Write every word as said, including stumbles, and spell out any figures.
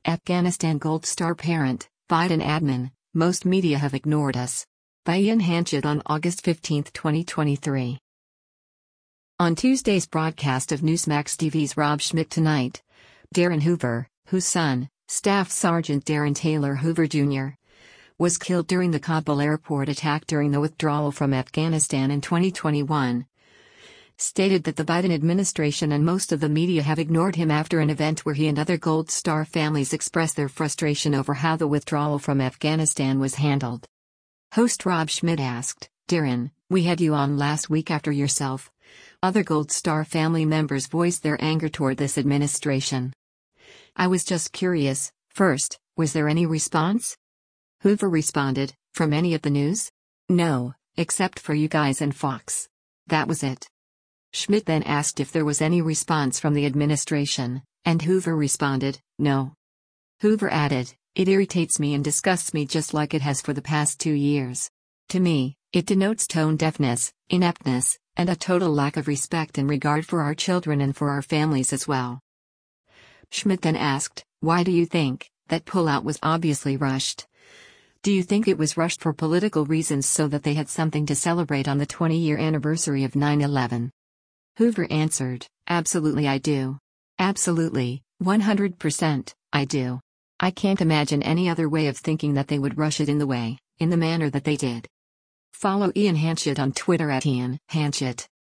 Afghanistan Gold Star parent, Biden admin, most media have ignored us. By Ian Hanchett on August fifteenth, twenty twenty-three. On Tuesday's broadcast of Newsmax T V's Rob Schmitt Tonight, Darren Hoover, whose son, Staff Sergeant Darren Taylor Hoover Junior, was killed during the Kabul airport attack during the withdrawal from Afghanistan in twenty twenty-one, stated that the Biden administration and most of the media have ignored him after an event where he and other Gold Star families expressed their frustration over how the withdrawal from Afghanistan was handled. Host Rob Schmitt asked, "Darren, we had you on last week after yourself. Other Gold Star family members voiced their anger toward this administration. I was just curious, first, was there any response?" Hoover responded, "From any of the news? No, except for you guys and Fox. That was it." Schmitt then asked if there was any response from the administration, and Hoover responded, "No." Hoover added, "It irritates me and disgusts me just like it has for the past two years. To me, it denotes tone deafness, ineptness, and a total lack of respect and regard for our children and for our families as well." Schmitt then asked, "Why do you think that pullout was obviously rushed? Do you think it was rushed for political reasons so that they had something to celebrate on the twenty-year anniversary of nine eleven? Hoover answered, "Absolutely I do. Absolutely, one hundred percent, I do. I can't imagine any other way of thinking that they would rush it in the way, in the manner that they did." Follow Ian Hanchett on Twitter at Ian Hanchett.